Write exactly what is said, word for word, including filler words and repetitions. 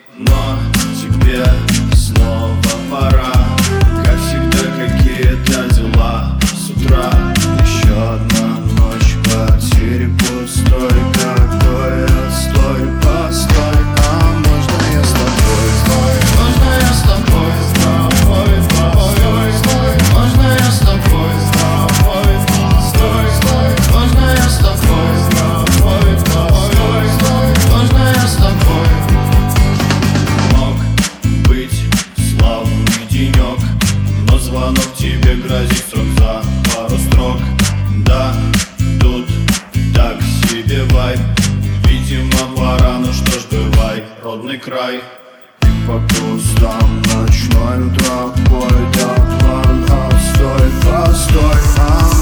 Но тебе снова пора. Как всегда, какие-то дела с утра. Еще одна ночь в квартире пустой. Какой отстой, постой. А можно я с тобой? Можно я с тобой? С тобой, постой, стой. Можно я с тобой? С тобой, постой, стой. Можно я с тобой? С тобой, постой, стой. Можно я с тобой? Мог быть славный денек, но звонок тебе грозит срок за пару строк. Да, тут так себе вайб. Видимо, пора, ну что ж, бывай, родной край. По кустам ночной тропой, да план, отстой, постой, а